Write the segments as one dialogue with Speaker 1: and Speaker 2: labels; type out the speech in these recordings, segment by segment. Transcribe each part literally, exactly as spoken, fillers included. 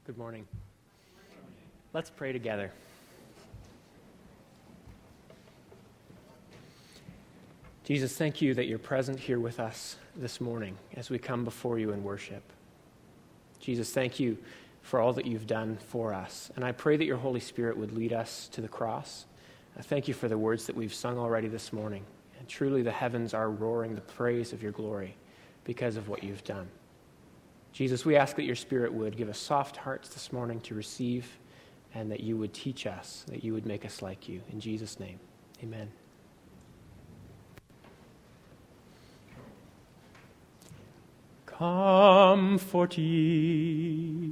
Speaker 1: Good morning. Let's pray together. Jesus, thank you that you're present here with us this morning as we come before you in worship. Jesus, thank you for all that you've done for us. And I pray that your Holy Spirit would lead us to the cross. I thank you for the words that we've sung already this morning. And truly the heavens are roaring the praise of your glory because of what you've done. Jesus, we ask that your Spirit would give us soft hearts this morning to receive, and that you would teach us, that you would make us like you. In Jesus' name, amen. Comfort ye,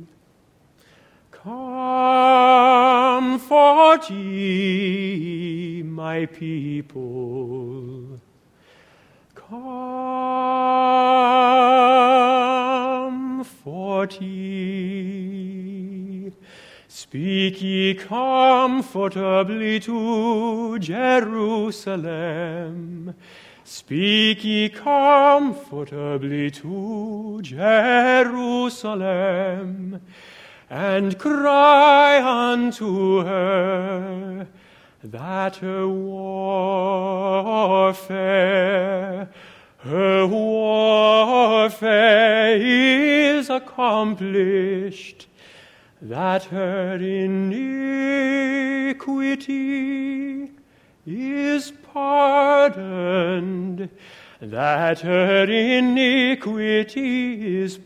Speaker 1: comfort ye, my people. Comfort ye. Speak ye comfortably to Jerusalem. Speak ye comfortably to Jerusalem, and cry unto her that her warfare, her warfare is accomplished, that her iniquity is pardoned, that her iniquity is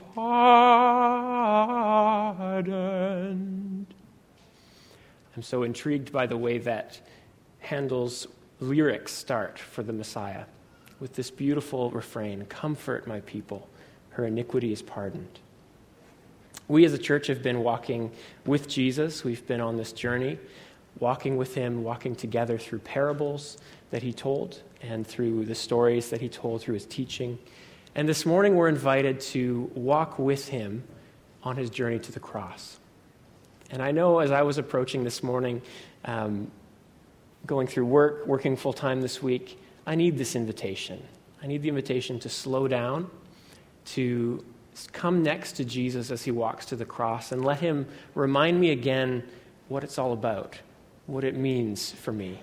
Speaker 1: pardoned. I'm so intrigued by the way that Handel's lyrics start for the Messiah with this beautiful refrain, "Comfort my people, her iniquity is pardoned." We as a church have been walking with Jesus. We've been on this journey, walking with him, walking together through parables that he told and through the stories that he told through his teaching. And this morning we're invited to walk with him on his journey to the cross. And I know as I was approaching this morning, um, going through work, working full-time this week, I need this invitation. I need the invitation to slow down, to come next to Jesus as he walks to the cross, and let him remind me again what it's all about, what it means for me.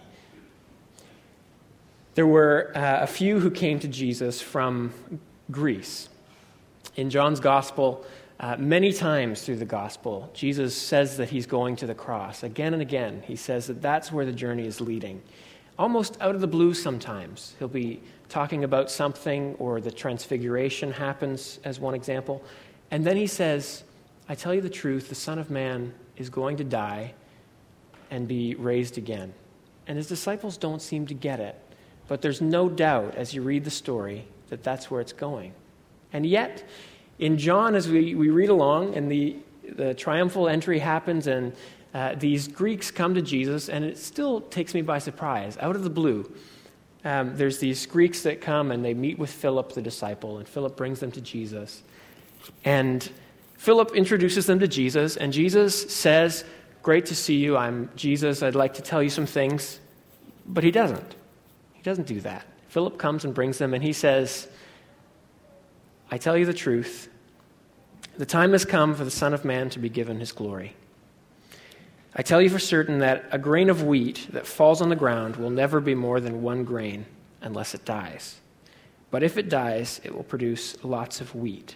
Speaker 1: There were uh, a few who came to Jesus from Greece. In John's Gospel, uh, many times through the Gospel, Jesus says that he's going to the cross. Again and again, he says that that's where the journey is leading. Almost out of the blue sometimes. He'll be talking about something, or the transfiguration happens as one example. And then he says, I tell you the truth, the Son of Man is going to die and be raised again. And his disciples don't seem to get it. But there's no doubt, as you read the story, that that's where it's going. And yet, in John, as we, we read along, and the, the triumphal entry happens, and uh, these Greeks come to Jesus, and it still takes me by surprise, out of the blue. Um, there's these Greeks that come, and they meet with Philip, the disciple, and Philip brings them to Jesus. And Philip introduces them to Jesus, and Jesus says, "Great to see you. I'm Jesus. I'd like to tell you some things." But he doesn't. He doesn't do that. Philip comes and brings them, and he says, I tell you the truth. The time has come for the Son of Man to be given his glory. I tell you for certain that a grain of wheat that falls on the ground will never be more than one grain unless it dies. But if it dies, it will produce lots of wheat.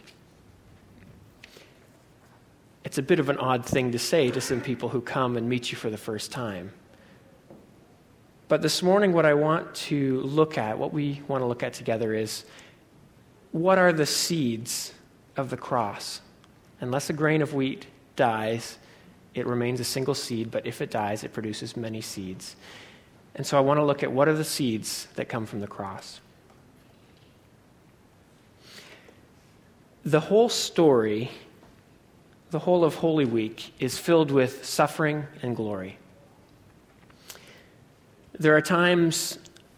Speaker 1: It's a bit of an odd thing to say to some people who come and meet you for the first time. But this morning, what I want to look at, what we want to look at together is, what are the seeds of the cross? Unless a grain of wheat dies, it remains a single seed, but if it dies, it produces many seeds. And so I want to look at what are the seeds that come from the cross. The whole story, the whole of Holy Week, is filled with suffering and glory. There are times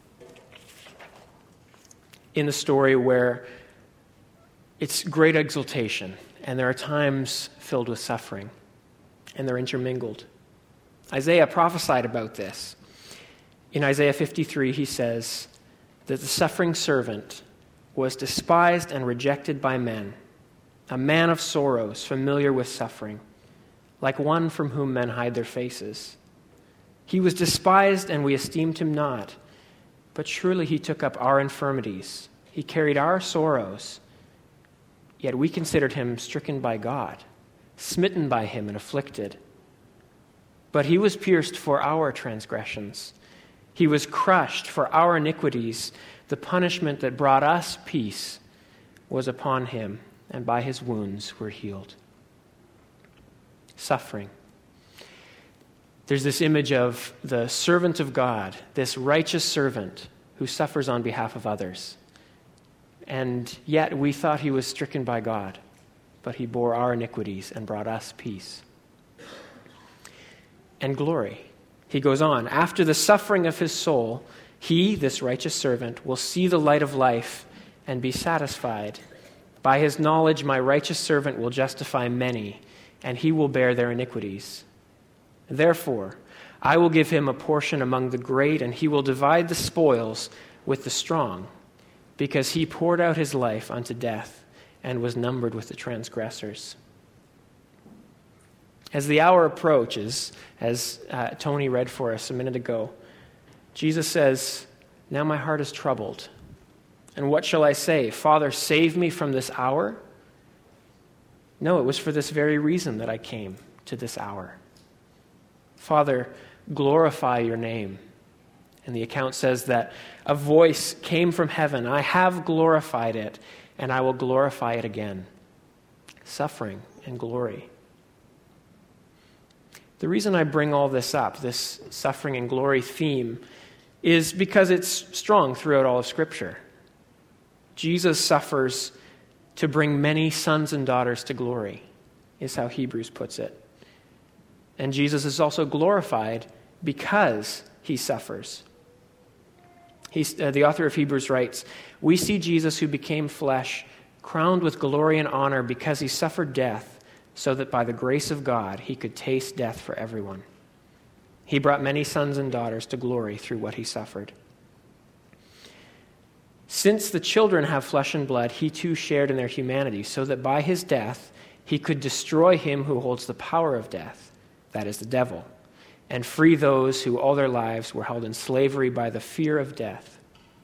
Speaker 1: in the story where it's great exultation, and there are times filled with suffering, and they're intermingled. Isaiah prophesied about this. In Isaiah fifty-three, he says that the suffering servant was despised and rejected by men, a man of sorrows, familiar with suffering. like one from whom men hide their faces. He was despised, and we esteemed him not. But surely he took up our infirmities. He carried our sorrows. Yet we considered him stricken by God, smitten by him and afflicted. But he was pierced for our transgressions. He was crushed for our iniquities. The punishment that brought us peace was upon him, and by his wounds we're healed. Suffering. There's this image of the servant of God, this righteous servant who suffers on behalf of others. And yet we thought he was stricken by God, but he bore our iniquities and brought us peace. And glory. He goes on, after the suffering of his soul, he, this righteous servant, will see the light of life and be satisfied. By his knowledge, my righteous servant will justify many, and he will bear their iniquities. Therefore, I will give him a portion among the great, and he will divide the spoils with the strong, because he poured out his life unto death and was numbered with the transgressors. As the hour approaches, as uh, Tony read for us a minute ago, Jesus says, now my heart is troubled. And what shall I say? Father, save me from this hour? No, it was for this very reason that I came to this hour. Father, glorify your name. And the account says that a voice came from heaven. I have glorified it, and I will glorify it again. Suffering and glory. The reason I bring all this up, this suffering and glory theme, is because it's strong throughout all of Scripture. Jesus suffers to bring many sons and daughters to glory, is how Hebrews puts it. And Jesus is also glorified because he suffers. He's, uh, the author of Hebrews writes, we see Jesus who became flesh, crowned with glory and honor because he suffered death, so that by the grace of God he could taste death for everyone. He brought many sons and daughters to glory through what he suffered. Since the children have flesh and blood, he too shared in their humanity, so that by his death he could destroy him who holds the power of death, that is the devil, and free those who all their lives were held in slavery by the fear of death.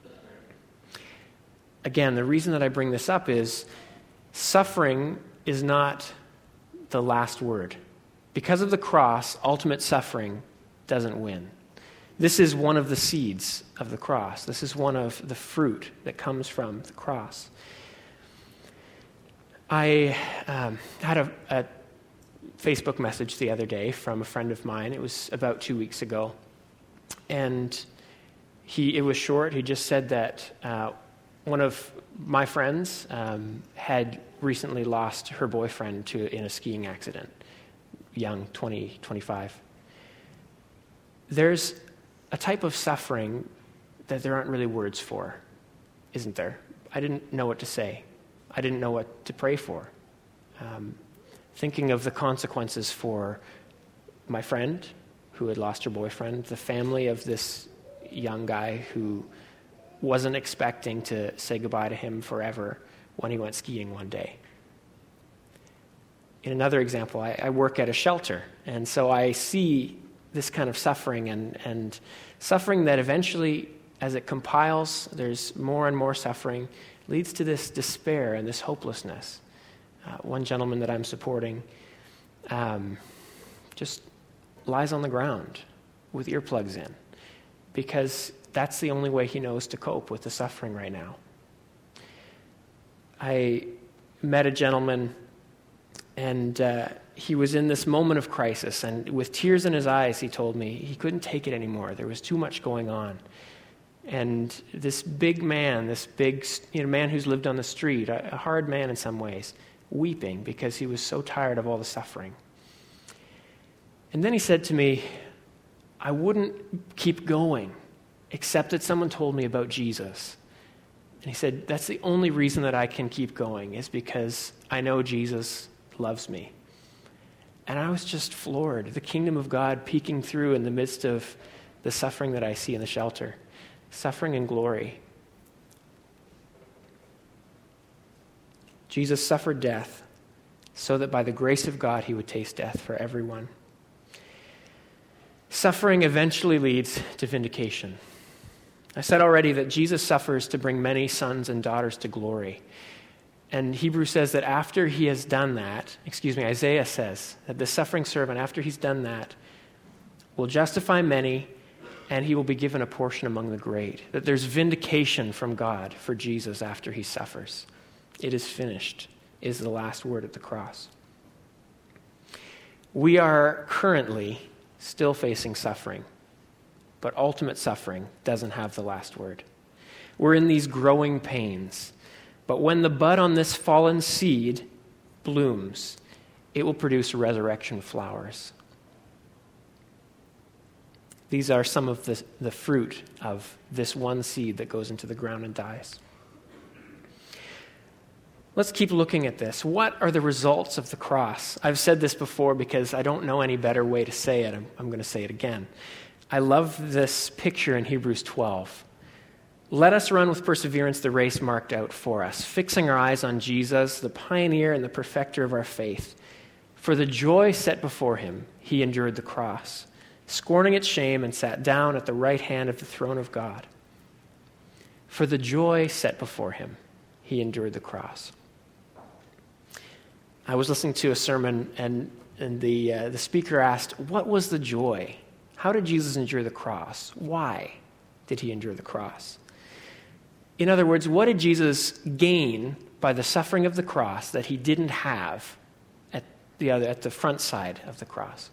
Speaker 1: Again, the reason that I bring this up is suffering is not the last word. Because of the cross, ultimate suffering doesn't win. This is one of the seeds of the cross. This is one of the fruit that comes from the cross. I um, had a, a Facebook message the other day from a friend of mine. It was about two weeks ago. And he it was short. He just said that uh, one of my friends um, had recently lost her boyfriend to in a skiing accident, young, twenty, twenty-five. There's a type of suffering that there aren't really words for, isn't there? I didn't know what to say. I didn't know what to pray for. Um, thinking of the consequences for my friend who had lost her boyfriend, the family of this young guy who wasn't expecting to say goodbye to him forever when he went skiing one day. In another example, I, I work at a shelter, and so I see this kind of suffering and, and suffering that eventually, as it compiles, there's more and more suffering, leads to this despair and this hopelessness. Uh, one gentleman that I'm supporting um, just lies on the ground with earplugs in because that's the only way he knows to cope with the suffering right now. I met a gentleman, and uh, he was in this moment of crisis, and with tears in his eyes, he told me he couldn't take it anymore. There was too much going on. And this big man, this big you know, man who's lived on the street, a, a hard man in some ways, weeping because he was so tired of all the suffering. And then he said to me, I wouldn't keep going except that someone told me about Jesus. And he said, that's the only reason that I can keep going is because I know Jesus loves me. And I was just floored. The kingdom of God peeking through in the midst of the suffering that I see in the shelter. Suffering and glory. Jesus suffered death so that by the grace of God he would taste death for everyone. Suffering eventually leads to vindication. I said already that Jesus suffers to bring many sons and daughters to glory. And Hebrews says that after he has done that, excuse me, Isaiah says that the suffering servant, after he's done that, will justify many, and he will be given a portion among the great. That there's vindication from God for Jesus after he suffers. It is finished is the last word at the cross. We are currently still facing suffering, but ultimate suffering doesn't have the last word. We're in these growing pains, but when the bud on this fallen seed blooms, it will produce resurrection flowers. These are some of the, the fruit of this one seed that goes into the ground and dies. Let's keep looking at this. What are the results of the cross? I've said this before because I don't know any better way to say it. I'm, I'm going to say it again. I love this picture in Hebrews twelve. Let us run with perseverance the race marked out for us, fixing our eyes on Jesus, the pioneer and the perfecter of our faith. For the joy set before him, he endured the cross, scorning its shame, and sat down at the right hand of the throne of God. For the joy set before him, he endured the cross. I was listening to a sermon, and, and the, uh, the speaker asked, what was the joy? How did Jesus endure the cross? Why did he endure the cross? In other words, what did Jesus gain by the suffering of the cross that he didn't have at the other, at the front side of the cross?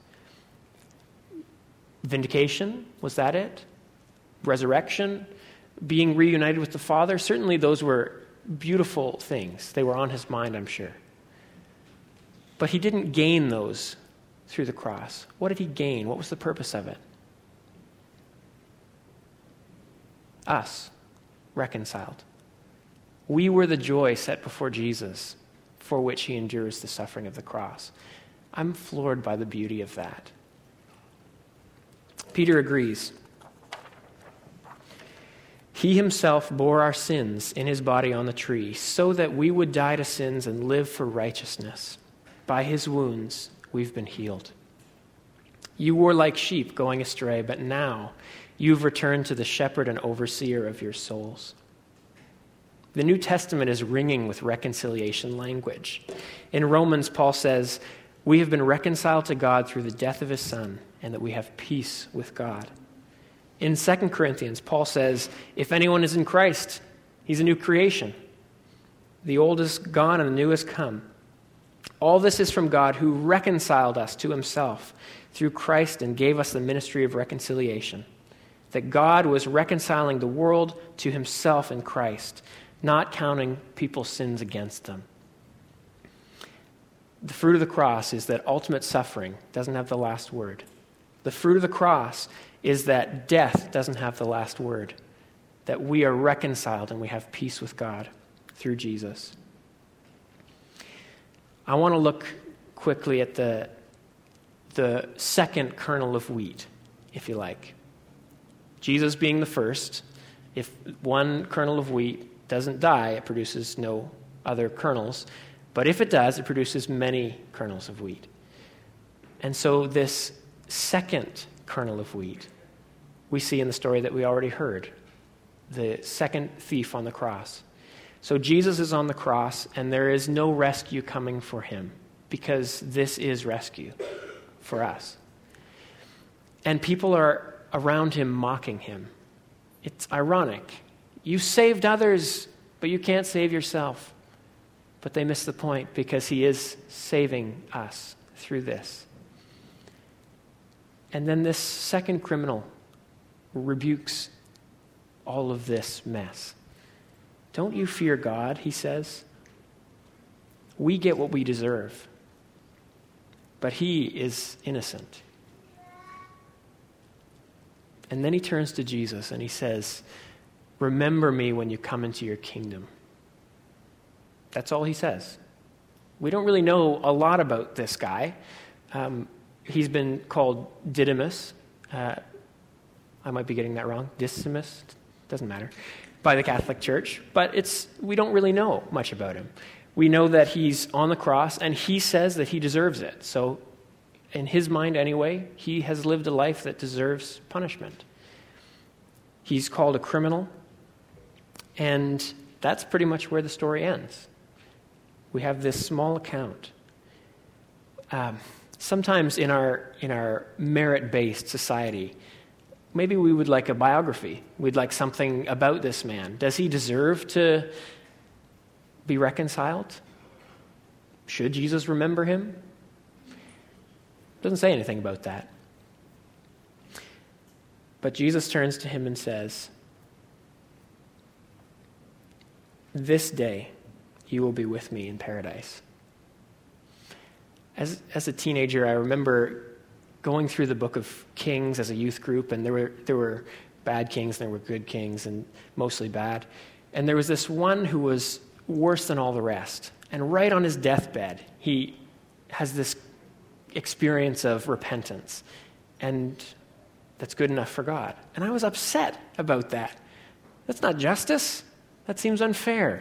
Speaker 1: Vindication, was that it? Resurrection? Being reunited with the Father? Certainly those were beautiful things. They were on his mind, I'm sure. But he didn't gain those through the cross. What did he gain? What was the purpose of it? Us, reconciled. We were the joy set before Jesus, for which he endures the suffering of the cross. I'm floored by the beauty of that. Peter agrees. He himself bore our sins in his body on the tree, so that we would die to sins and live for righteousness. By his wounds, we've been healed. You were like sheep going astray, but now you've returned to the shepherd and overseer of your souls. The New Testament is ringing with reconciliation language. In Romans, Paul says, we have been reconciled to God through the death of his Son, and that we have peace with God. In Second Corinthians, Paul says, if anyone is in Christ, he's a new creation. The old is gone and the new has come. All this is from God, who reconciled us to himself through Christ and gave us the ministry of reconciliation. That God was reconciling the world to himself in Christ, not counting people's sins against them. The fruit of the cross is that ultimate suffering doesn't have the last word. The fruit of the cross is that death doesn't have the last word, that we are reconciled and we have peace with God through Jesus. I want to look quickly at the, the second kernel of wheat, if you like. Jesus being the first. If one kernel of wheat doesn't die, it produces no other kernels. But if it does, it produces many kernels of wheat. And so this second kernel of wheat we see in the story that we already heard, the second thief on the cross. So Jesus is on the cross, and there is no rescue coming for him, because this is rescue for us. And people are around him mocking him. It's ironic. You saved others, but you can't save yourself. But they miss the point, because he is saving us through this. And then this second criminal rebukes all of this mess. Don't you fear God, he says. We get what we deserve, but he is innocent. And then he turns to Jesus and he says, remember me when you come into your kingdom. That's all he says. We don't really know a lot about this guy. Um, he's been called Didymus. Uh, I might be getting that wrong. Dismas? Doesn't matter. By the Catholic Church. But it's we don't really know much about him. We know that he's on the cross, and he says that he deserves it. So in his mind anyway, he has lived a life that deserves punishment. He's called a criminal, and that's pretty much where the story ends. We have this small account. Um, sometimes in our in our merit-based society, maybe we would like a biography. We'd like something about this man. Does he deserve to be reconciled? Should Jesus remember him? Doesn't say anything about that. But Jesus turns to him and says, "This day you will be with me in paradise." As as a teenager, I remember going through the book of Kings as a youth group, and there were there were bad kings and there were good kings, and mostly bad. And there was this one who was worse than all the rest. And right on his deathbed, he has this experience of repentance. And that's good enough for God. And I was upset about that. That's not justice. That seems unfair.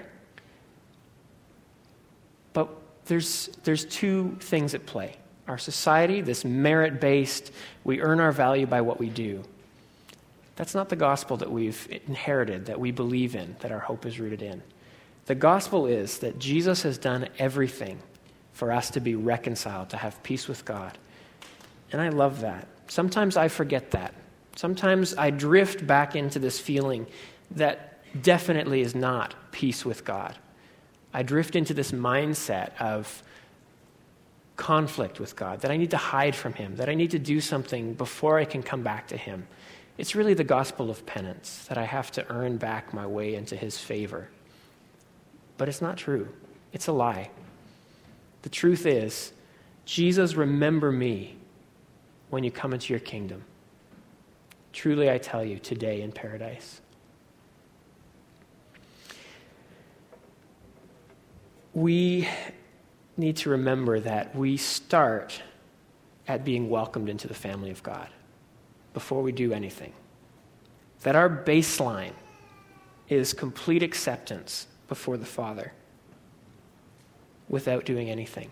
Speaker 1: But there's there's two things at play. Our society, this merit-based, we earn our value by what we do. That's not the gospel that we've inherited, that we believe in, that our hope is rooted in. The gospel is that Jesus has done everything for us to be reconciled, to have peace with God. And I love that. Sometimes I forget that. Sometimes I drift back into this feeling that definitely is not peace with God. I drift into this mindset of conflict with God, that I need to hide from him, that I need to do something before I can come back to him. It's really the gospel of penance, that I have to earn back my way into his favor. But it's not true. It's a lie. The truth is, Jesus, remember me when you come into your kingdom. Truly, I tell you, today in paradise. We need to remember that we start at being welcomed into the family of God before we do anything. That our baseline is complete acceptance before the Father without doing anything.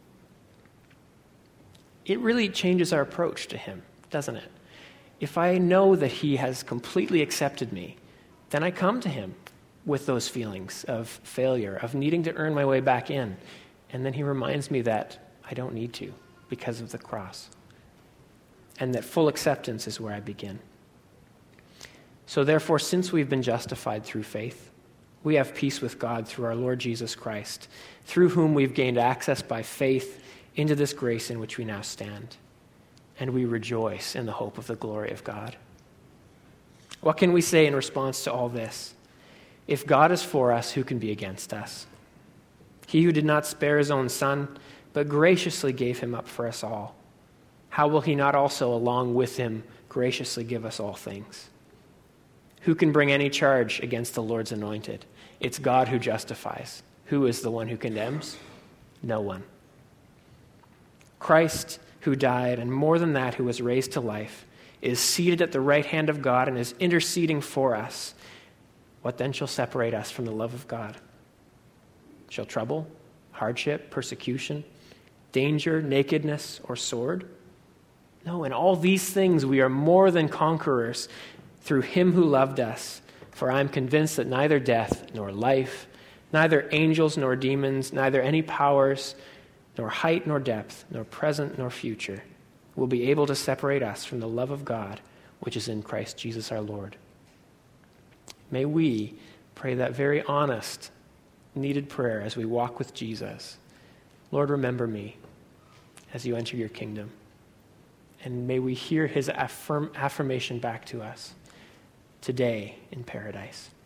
Speaker 1: It really changes our approach to him, doesn't it? If I know that he has completely accepted me, then I come to him with those feelings of failure, of needing to earn my way back in. And then he reminds me that I don't need to because of the cross. And that full acceptance is where I begin. So therefore, since we've been justified through faith, we have peace with God through our Lord Jesus Christ, through whom we've gained access by faith into this grace in which we now stand. And we rejoice in the hope of the glory of God. What can we say in response to all this? If God is for us, who can be against us? He who did not spare his own son, but graciously gave him up for us all, how will he not also, along with him, graciously give us all things? Who can bring any charge against the Lord's anointed? It's God who justifies. Who is the one who condemns? No one. Christ, who died, and more than that, who was raised to life, is seated at the right hand of God and is interceding for us. What then shall separate us from the love of God? Shall trouble, hardship, persecution, danger, nakedness, or sword? No, in all these things we are more than conquerors through him who loved us. For I am convinced that neither death nor life, neither angels nor demons, neither any powers, nor height nor depth, nor present nor future, will be able to separate us from the love of God, which is in Christ Jesus our Lord. May we pray that very honest, needed prayer as we walk with Jesus. Lord, remember me as you enter your kingdom. And may we hear his affirm, affirmation back to us today in paradise.